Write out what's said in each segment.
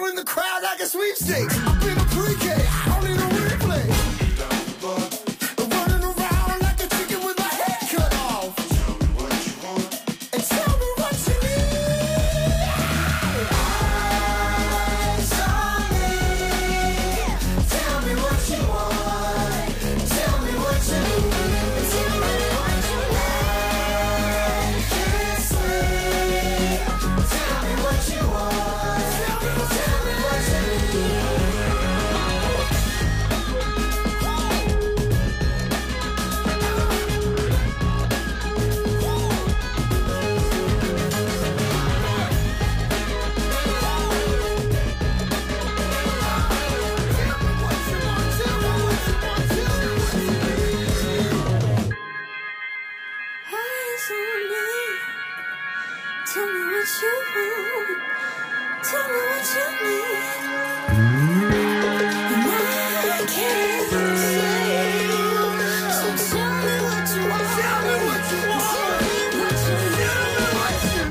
in the crowd like a sweepstakes. Up in a pre-K, I don't need a replay. Running around like a chicken with my head cut off. Tell me what you want. And tell me what you need. Eyes on me. Tell me what you want. Tell me what you need. Tell me what you like. Kiss me. Tell me what you want. Tell me what you need. Eyes on me. Tell me what you want. Tell me what you need. And I can't say. So tell me what you want. Tell me what you want. Tell me what you need.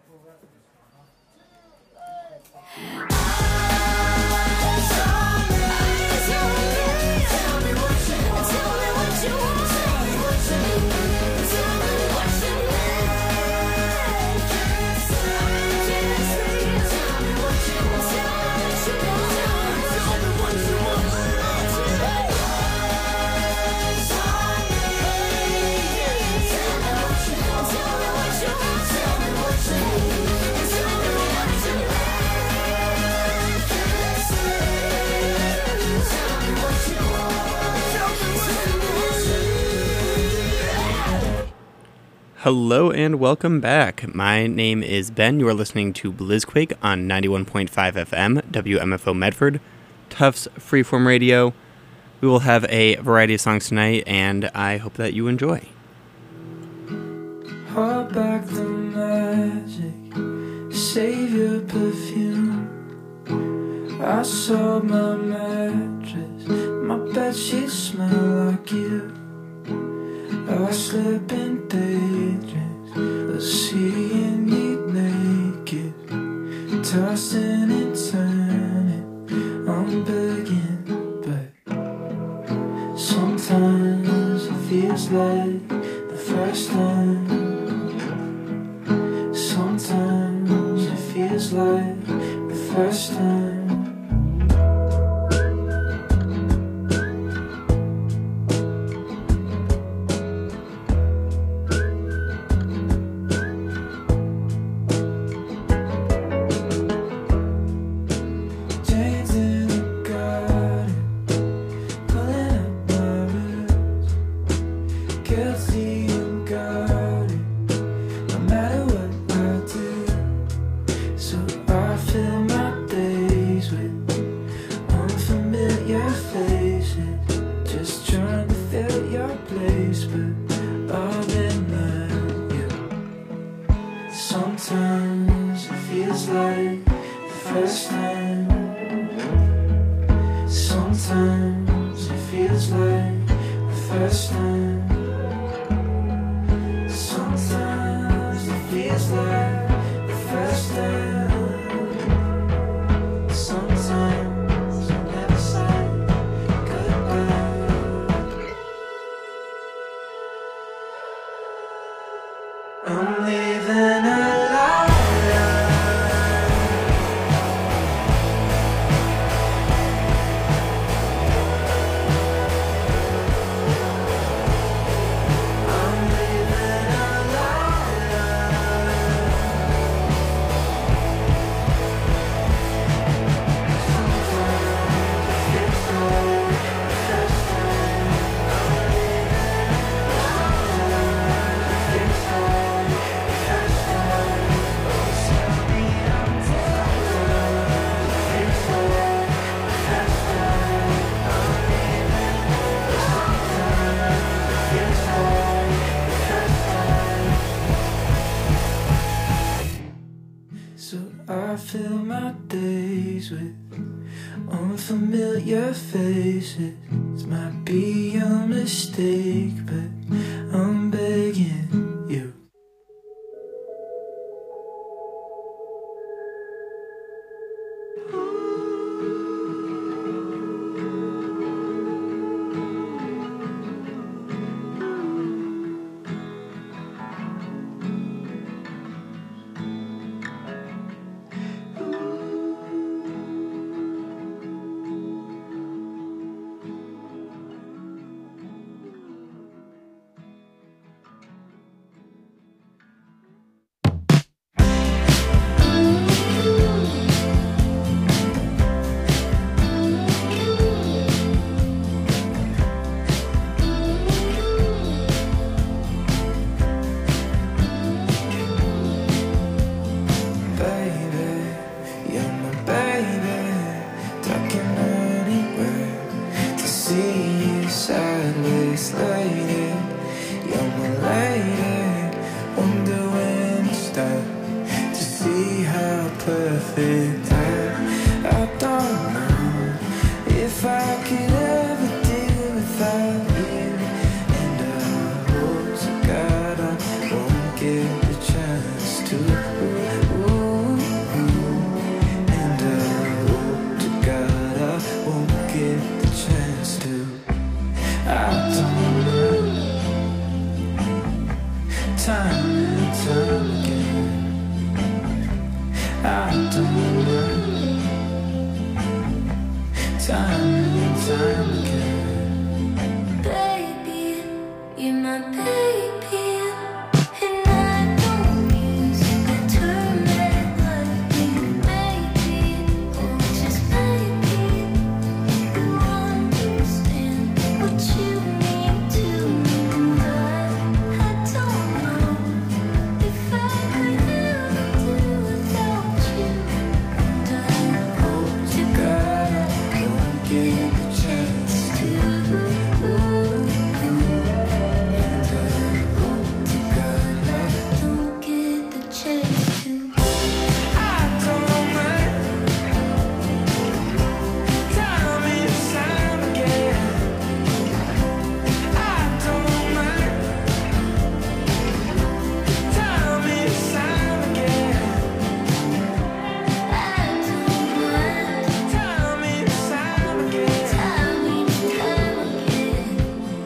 Eyes on me. Eyes on me. Tell me what you want. Tell me what you want. Tell me what you need. Tell me what you like. Kiss me. Tell me what you want. Tell me what you want. Tell me what you want. Eyes on me. Tell me what you want. Tell me what you want. Tell me what you need. Tell me what you like. Kiss me. Tell me what you want. Tell me what you need. Hello and welcome back. My name is Ben. You are listening to Blizzquake on 91.5 FM, WMFO Medford, Tufts Freeform Radio. We will have a variety of songs tonight, and I hope that you enjoy. Hold back the magic, save your perfume. I saw my mattress, my bedsheets smell like you. I slip in daydreams of seeing you naked, tossing and turning, I'm begging, but sometimes it feels like the first time. Sometimes it feels like the first time. Jane's in the garden, pulling up my roots. Guilty and guarded, no matter what I do. So I fill my days with unfamiliar faces, just trying to fill your place, but all in line, yeah. Sometimes it feels like the first time. Sometimes it feels like the first time. Sometimes it feels like the first time. Sometimes I never say goodbye. I'm leaving alive. I'm leaving So I fill my days with unfamiliar faces. This might be a mistake, but I'm begging you. Ooh. lady, you're my lady. Wonder when you start to see how perfect I don't know if I could ever deal without you. And I hope to God I won't get the chance to. And I hope to God I won't get the chance to. I don't know. Time and time again, I don't know. Time and time again. Baby, you're my baby, and I don't use the term that I think, baby, oh just baby, you understand what you mean to me. I don't know if I could ever do without you, and I hope to God I won't get the chance to. Don't get the chance to. I don't mind. Time and time again. I don't mind. Time and time again. I don't mind. Time and time again. Time and time again.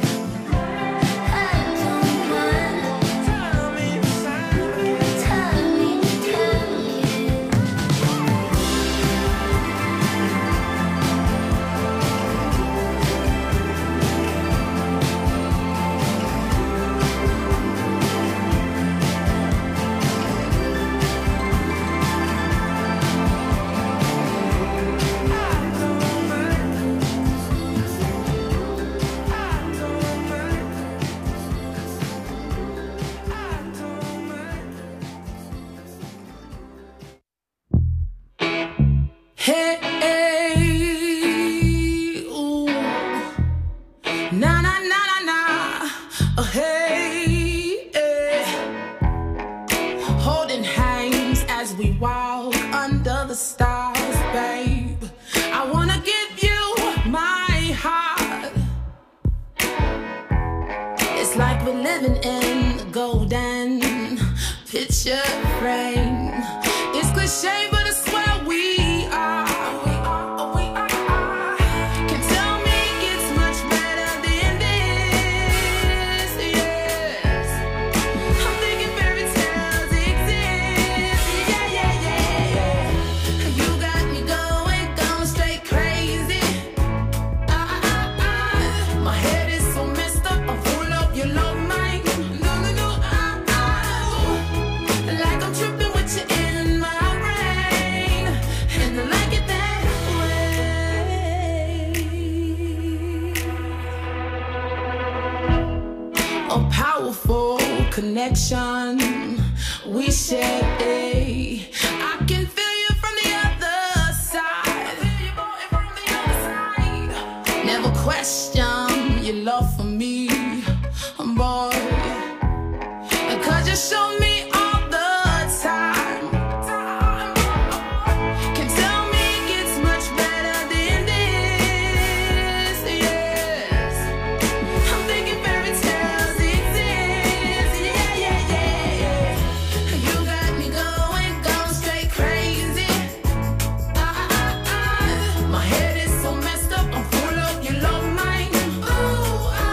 I don't mind. Time and time again. Time and time again. Hey, ooh, na na na na na, oh, hey, holding hands as we walk under the stars, babe. I wanna give you my heart. It's like we're living in a golden picture frame. It's cliche, but I swear we are. Can tell me it's much better than this, yes. I'm thinking fairy tales exist, yeah, yeah, yeah. You got me going straight crazy. My head is so messed up, I'm full of your love mind. No, no, no, like I'm tripping with you in my brain, and I like it that way. A powerful connection we share. I can feel you from the other side. Never question your love for me, boy, 'cause you show me all the time. Can tell me it's much better than this, yes. I'm thinking fairy tales exist, yeah, yeah, yeah. You got me going straight crazy. My head is so messed up, I'm full of your love mind. Ooh,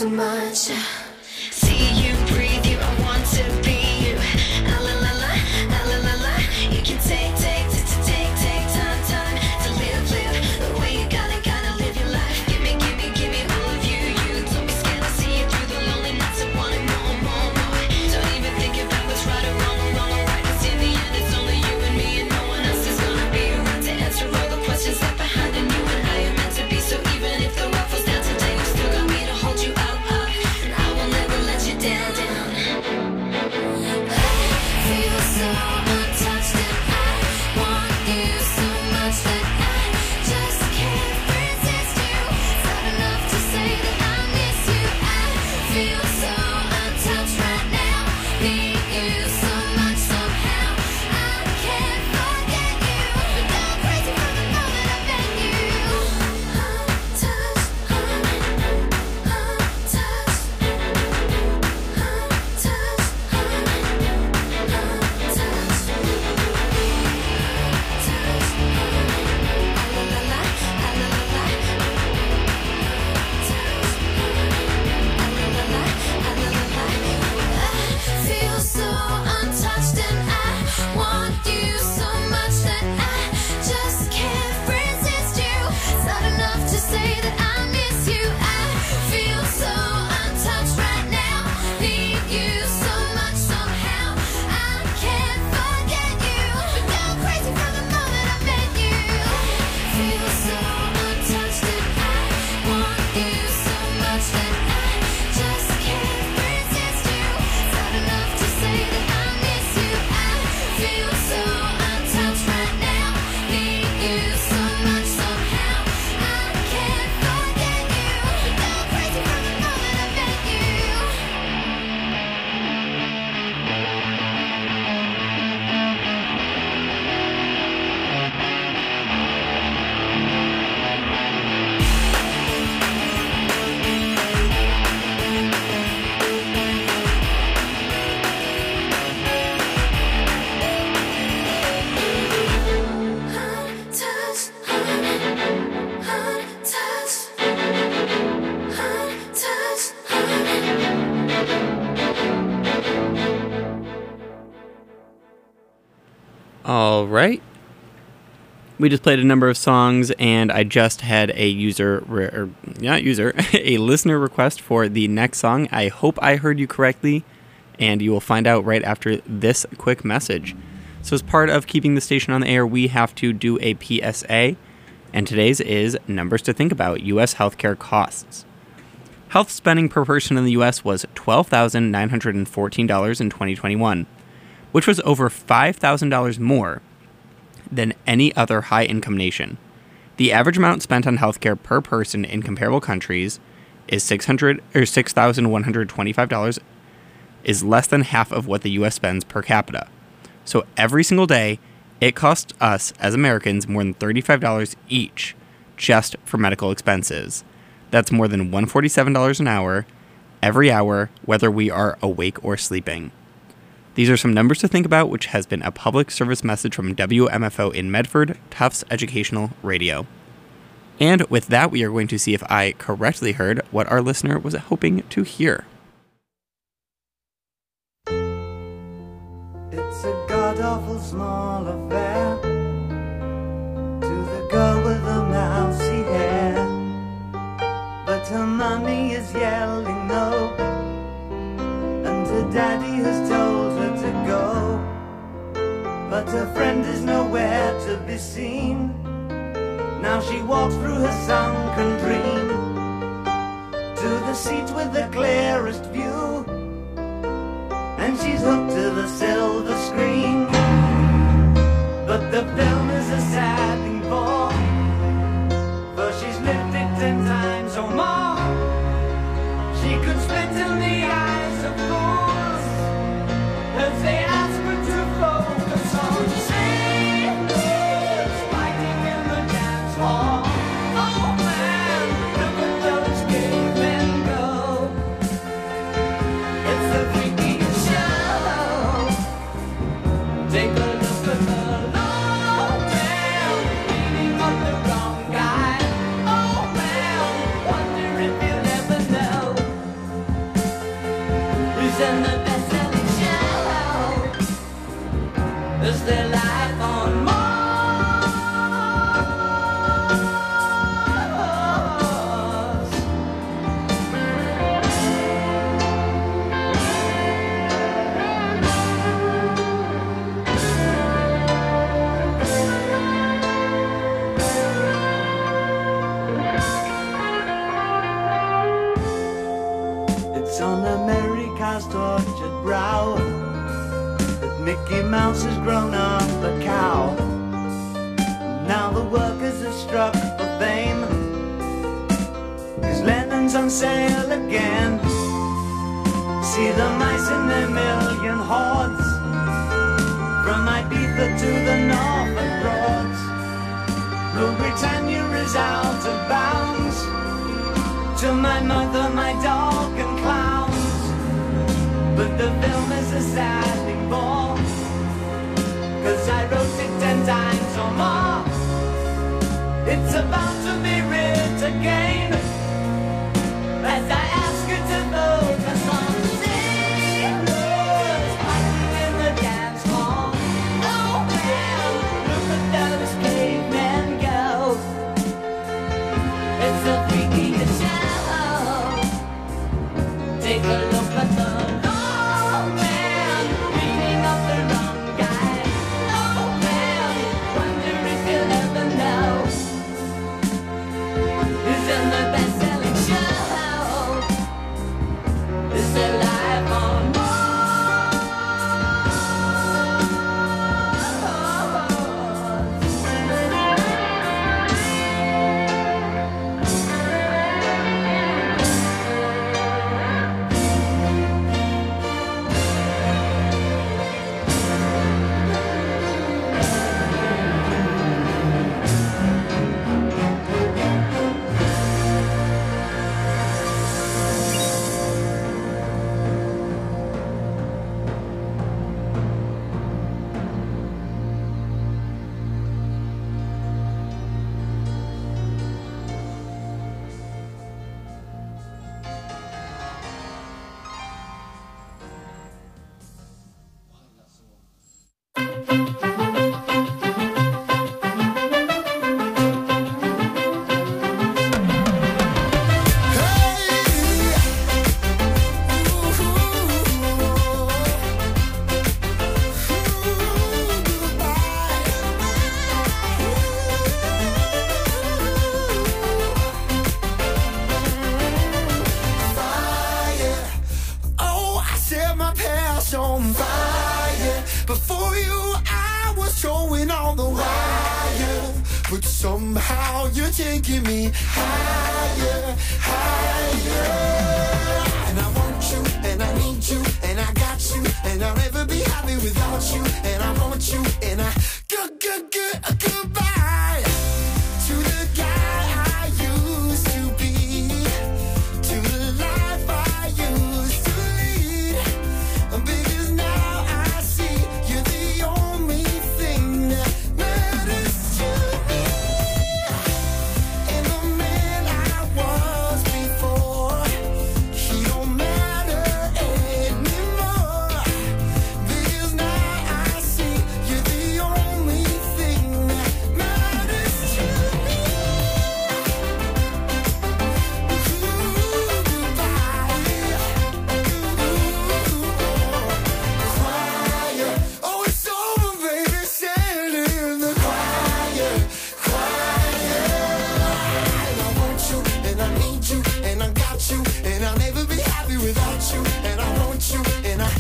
so much. See you, breathe you, I want to be you. Ah la la la, ah la la la. You can take time to live the way you gotta live your life. Give me all of you. Don't be scared, I'll see you through the lonely nights and want it more. Don't even think about what's right or wrong or right. 'Cause in the end, it's only you and me, and no one else is gonna be around to answer all the questions left behind. And you and I are meant to be. So even if the world falls down today, you still got me to hold you up. And I will never let you down. I feel so untouched, and I want you so much that I just can't resist you. It's not enough to say that I miss you. I feel so untouched right now. Need you so much somehow. I can't forget you. But go crazy from the moment I met you. Untouched, feel so untouched, and I want you so much that I just can't resist you. It's not enough to say that I miss you. I feel so untouched right now. Need you so much somehow. I can't forget you. But go crazy from the moment I met you. Feel so untouched, and I want you so much that I just can't resist you. It's not enough to say that I miss you. I feel so untouched right now. Need you so much somehow. I can't forget you. But go crazy from the moment I met you. Untouched, All right. We just played a number of songs, and I just had a a listener request for the next song. I hope I heard you correctly, and you will find out right after this quick message. So as part of keeping the station on the air, we have to do a PSA, and today's is Numbers to Think About, U.S. healthcare costs. Health spending per person in the U.S. was $12,914 in 2021, which was over $5,000 more than any other high-income nation. The average amount spent on healthcare per person in comparable countries is $6,125, is less than half of what the U.S. spends per capita. So every single day, it costs us as Americans more than $35 each just for medical expenses. That's more than $147 an hour, every hour, whether we are awake or sleeping. These are some numbers to think about, which has been a public service message from WMFO in Medford, Tufts Educational Radio. And with that, we are going to see if I correctly heard what our listener was hoping to hear. It's a god-awful small affair to the girl with the mousy hair, but her mommy is yelling no, and her daddy has told her to go, but her friend is nowhere to be seen. Now she walks through her sunken dream to the seat with the clearest view, and she's hooked to the silver screen. But the film is a sad thing for she's lived it 10 times or more. She could spit in the eyes of fools as they ask her to focus on sailors fighting in the dance hall. Oh man, look at those cavemen go. It's the freaky show. mouse has grown up a cow. Now the workers have struck for fame, 'cause Lennon's on sale again. See the mice in their million hordes, from Ibiza to the Norfolk Broads. Rule Britannia is out of bounds, to my mother, my dog and clowns. But the film is a sad thing more, 'cause I wrote it 10 times or more. It's about to be writ again, as I ask you to focus on sailors fighting in the dance hall. Oh man, look at those cavemen go. It's a freaky show. Take a look at the old man beating up the wrong guy. Oh man, wonder if you'll ever know who's in the best-selling show. Is there life on on fire. Before you, I was throwing on the wire, but somehow you're taking me higher, higher. And I want you, and I need you, and I got you, and I'll never be happy without you. And I want you, and I goodbye to the guy I used to be, to the life I used to lead. Because now I see you're the only thing that matters to me. And the man I was before, he don't matter anymore. Because now I see you're the only thing that matters to me. Choir. Oh, it's over, baby. Standing in the choir, choir. And I want you, and I need you, and I got you, and I'll never be happy without you. And I want you, and I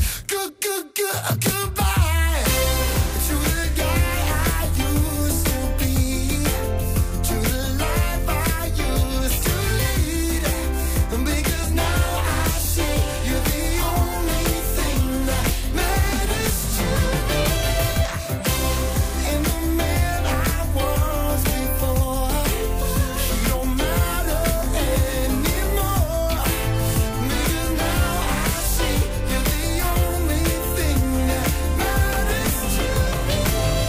goodbye to the guy I used to be, to the life I used to lead. Because now I see you're the only thing that matters to me. And the man I was before, he don't matter anymore. Because now I see you're the only thing that matters to me.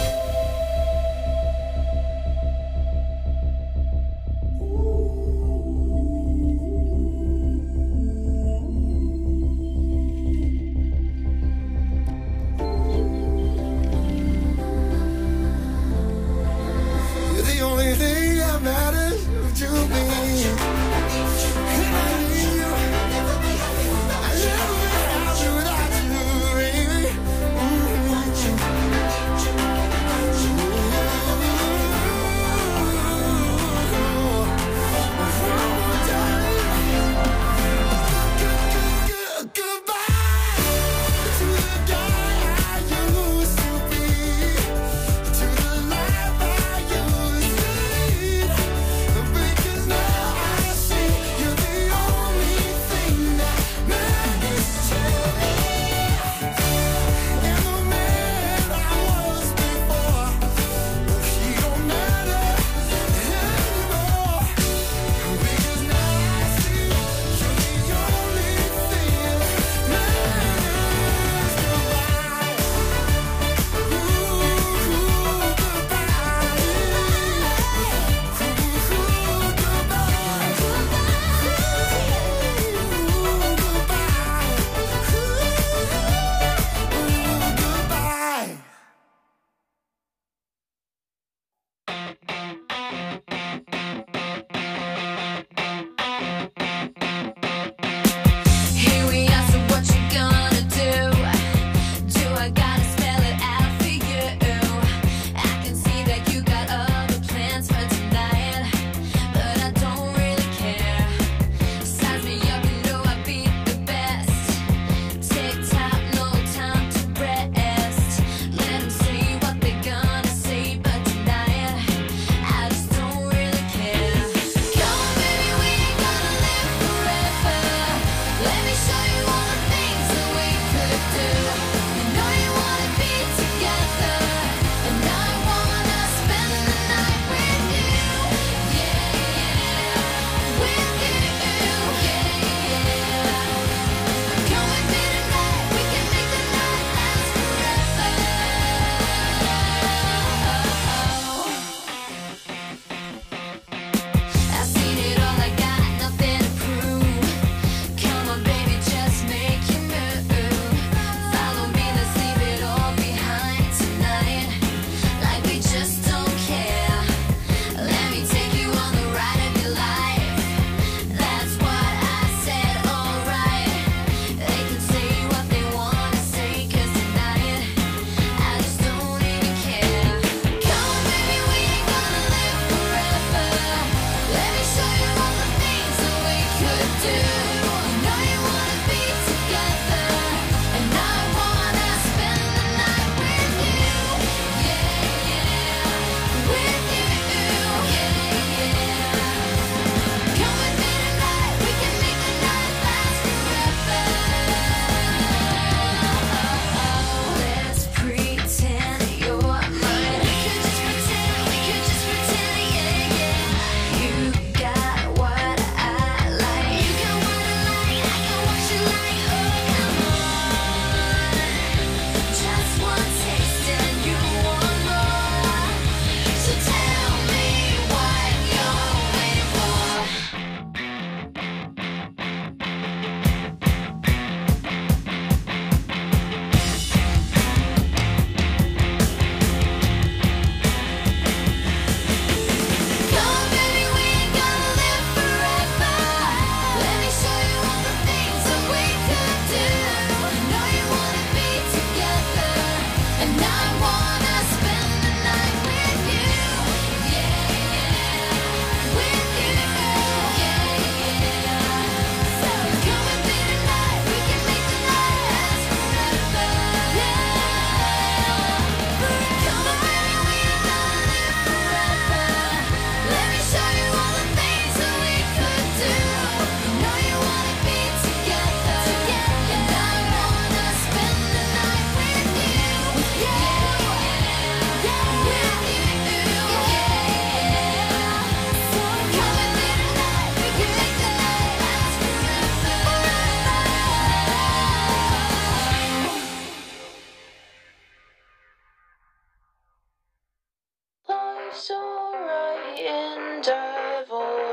You're the only thing that matters to me. And I need you. I never be happy without you, baby. Goodbye to the guy I used to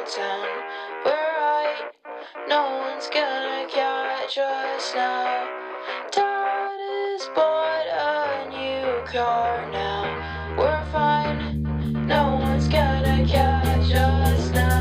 town. We're right, no one's gonna catch us now. Dad has bought a new car now. We're fine, no one's gonna catch us now.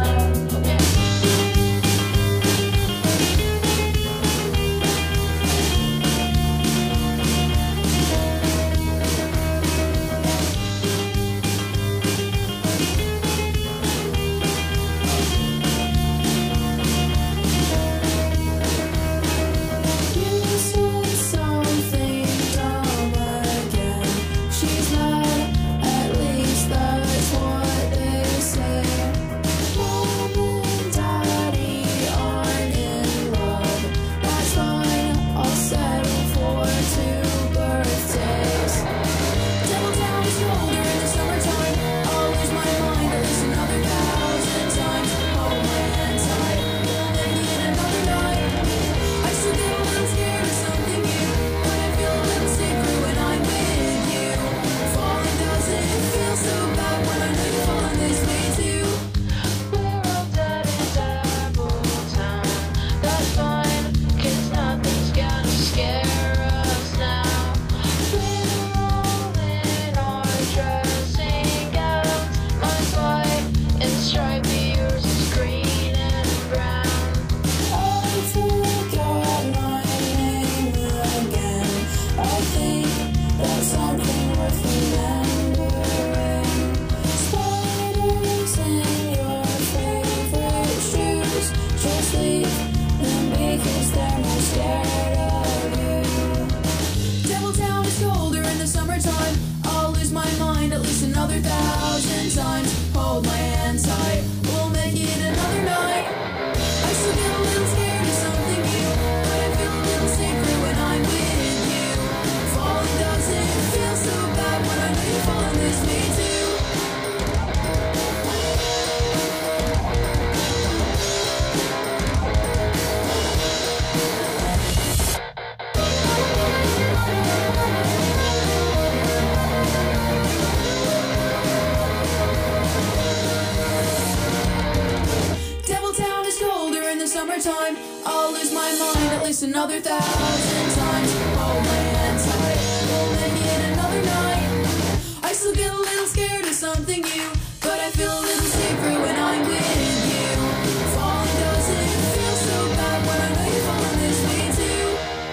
Summertime, I'll lose my mind at least another 1,000 times. Hold my hand tight, we'll make it another night. I still get a little scared of something new, but I feel a little safer when I'm with you. Falling doesn't feel so bad when I know you're falling this way too.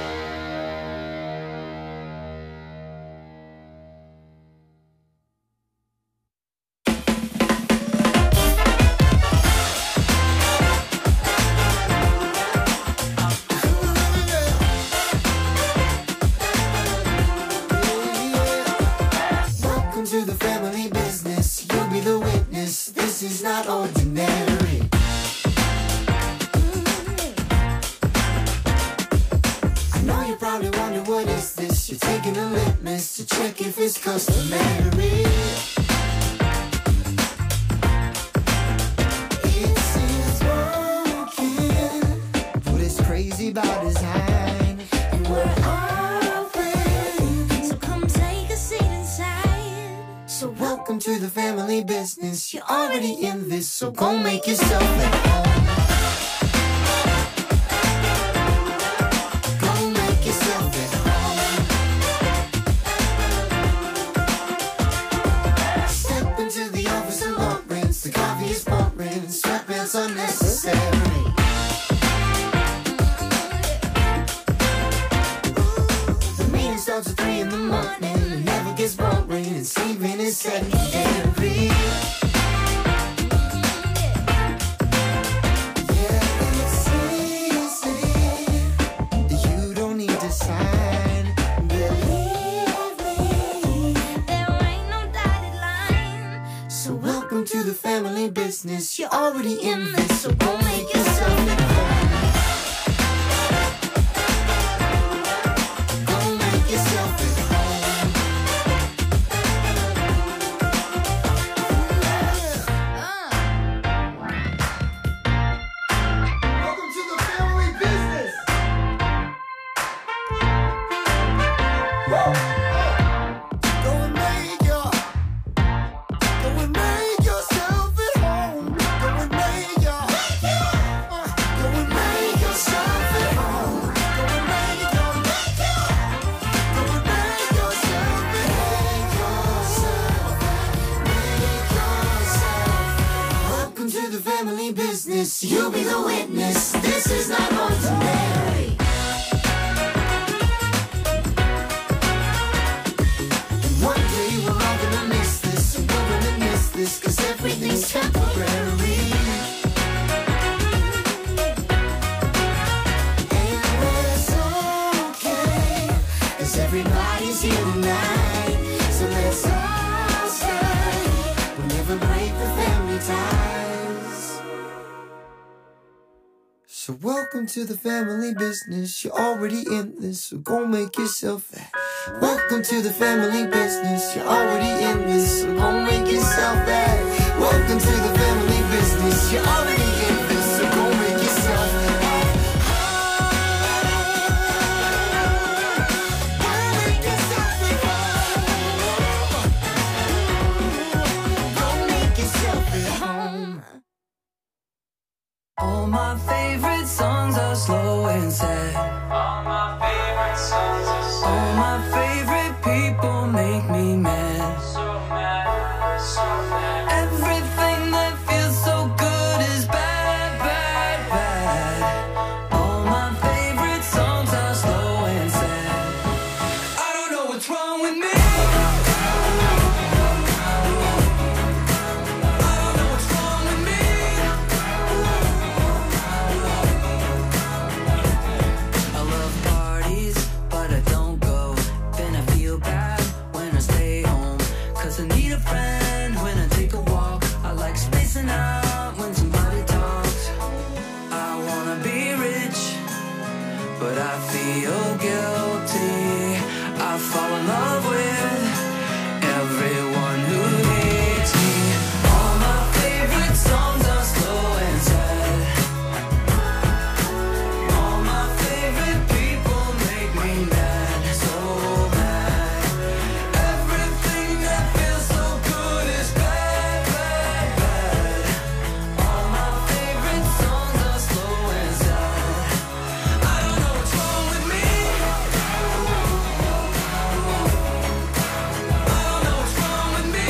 To the family business, you'll be the witness. This is not ordinary. I know you probably wonder what is this. You're taking a litmus to check if it's customary. It seems broken. What is crazy about design? And we're all friends, so come take a seat inside. So welcome to the family business. You're already in this, so go make yourself at home. Go make yourself at home. Step into the office of Lawrence. The coffee is pouring, sweatpants unnecessary. The meeting starts at 3 in the morning. It never gets boring, and saving is secondary. Yeah, it's easy. You don't need to sign. Believe me, There ain't no dotted line. so welcome to the family business. You're already in this, so go make yourself at home. Go make yourself at home. Welcome to the family business. Go and make yourself at home. Go and make the family business. You'll be the witness. This is not ordinary. And one day we're all gonna miss this. And we're gonna miss this, 'cause everything's temporary. And that's okay, 'cause everybody's here tonight. So let's all stay. We'll never break the family ties. So welcome to the family business. You're already in this, so go make yourself at. Welcome to the family business. You're already in this, so go make yourself at. Welcome to the family business. You're already in this, so go make yourself at home. Go make yourself at home. Go make yourself at home. All my favorite songs are slow and sad. All my favorite songs are so All my favorite people make me mad. mad, so mad. Everything that feels so good is bad, bad, bad. All my favorite songs are slow and sad. I don't know what's wrong with me. I don't know what's wrong with me. I love parties, but I don't go. Then I feel bad when I stay home. 'Cause I need a friend when I take a walk. I like spacing out when somebody talks. I wanna be rich, but I feel guilty. I fall in love with everyone who hates me. All my favorite songs are slow and sad. All my favorite people make me mad, so mad. Everything that feels so good is bad, bad, bad. All my favorite songs are slow and sad. I don't know what's wrong with me. I don't know what's wrong with me.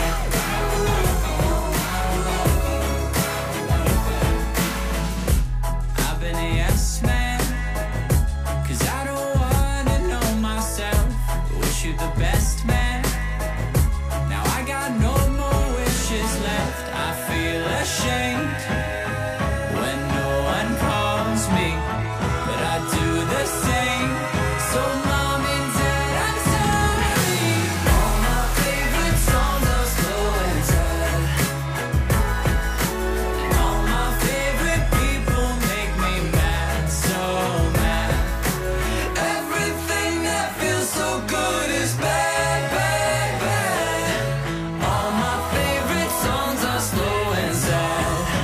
I've been a yes man, 'cause I don't wanna know myself. Wish you the best, man. Now I got no more wishes left. I feel ashamed when no one calls me, but I do the same. So mom and dad, I'm sorry. All my favorite songs are slow and sad. And all my favorite people make me mad, so mad. Everything that feels so good is bad, bad, bad. All my favorite songs are slow and sad.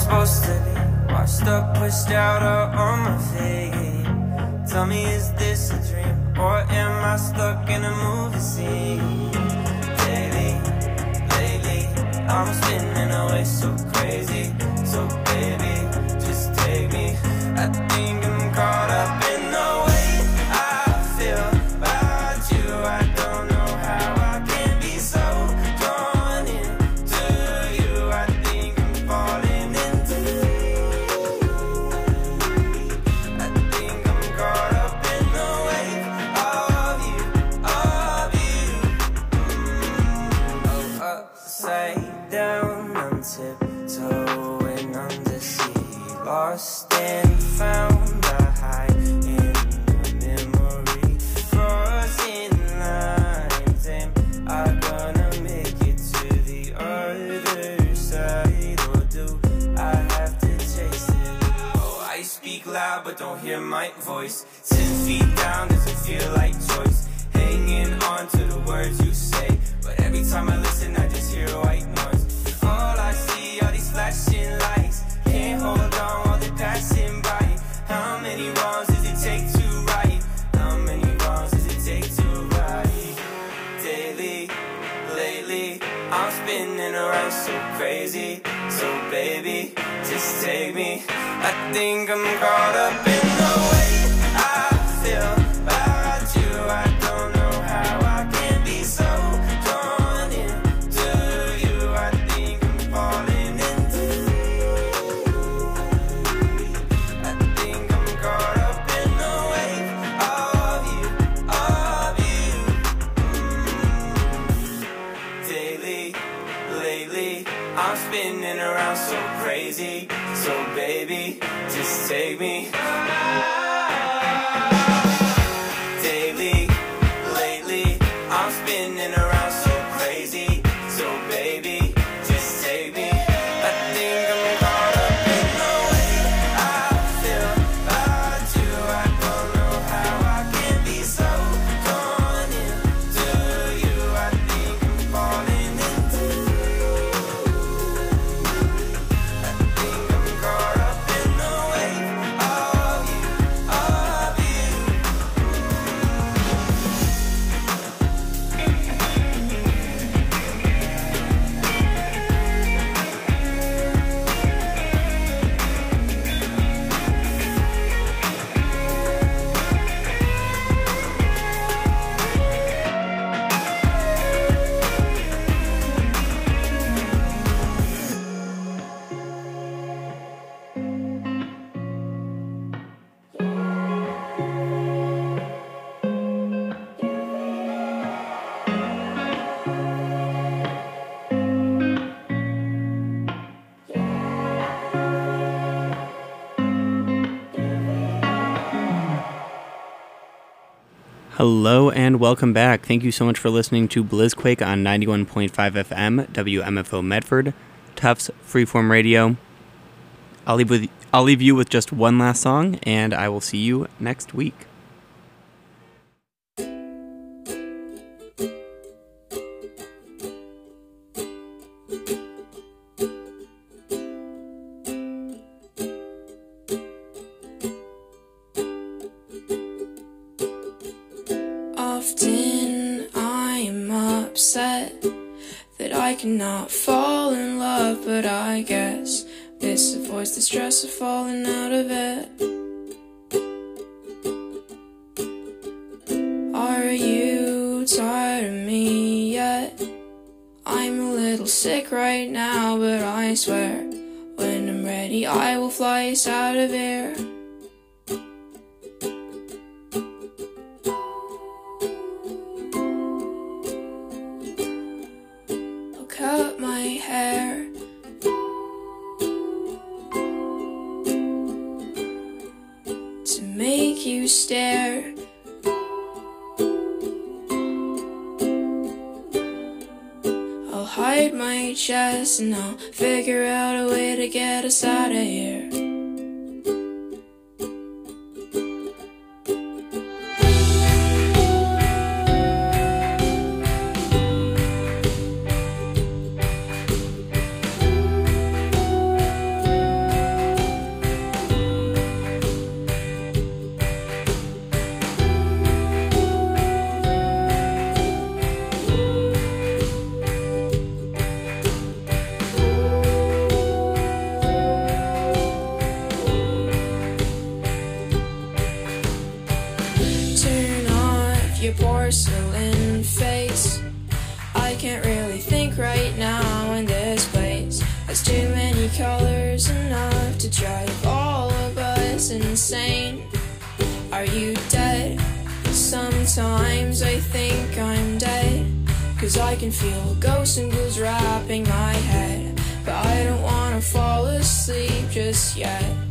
supposed to be? Washed up, pushed out, or on my feet? Tell me, is this a dream? Or am I stuck in a movie scene? Lately, I'm spinning away so crazy. So baby, just take me. I think I'm caught up in the way I feel about you. I don't know how I can be so drawn into you. I think I'm falling into you. I think I'm caught up in the wave of you. Oh, upside down, I'm tiptoeing under sea, lost and found, I hide in the memory, crossing lines, am I gonna make it to the other side, or do I have to chase it? Oh, I speak loud but don't hear my voice, 10 feet down doesn't feel like choice, hanging on to the words you say, but every time I listen I just hear white noise. All I see are these flashing lights, can't hold on while they're passing by. How many wrongs does it take to right? How many wrongs does it take to right? Daily, lately, I'm spinning around so crazy. So baby, just take me. I think I'm caught up in the way I feel about you. I don't know how I can be so drawn into you. I think I'm falling into you. I think I'm caught up in the wave of you. Daily, lately, I'm spinning around so crazy. So baby, just take me. Daily, lately, I'm spinning around so crazy. So baby, just take me. I think I'm caught up in the way I feel about you. I don't know how I can be so drawn into you. I think I'm falling into you. I think I'm caught up in the wave of you. Hello and welcome back. Thank you so much for listening to Blizzquake on 91.5 FM, WMFO Medford, Tufts Freeform Radio. I'll leave you with just one last song, and I will see you next week. Often I'm upset that I cannot fall in love, but I guess this avoids the stress of falling out of it. Are you tired of me yet? I'm a little sick right now, but I swear when I'm ready I will fly us out of here. Cut my hair to make you stare. I'll hide my chest and I'll figure out a way to get us out of here. your porcelain face. I can't really think right now in this place. There's too many colors, enough to drive all of us insane. Are you dead? Sometimes I think I'm dead, 'cause I can feel ghosts and ghouls wrapping my head. But I don't wanna fall asleep just yet.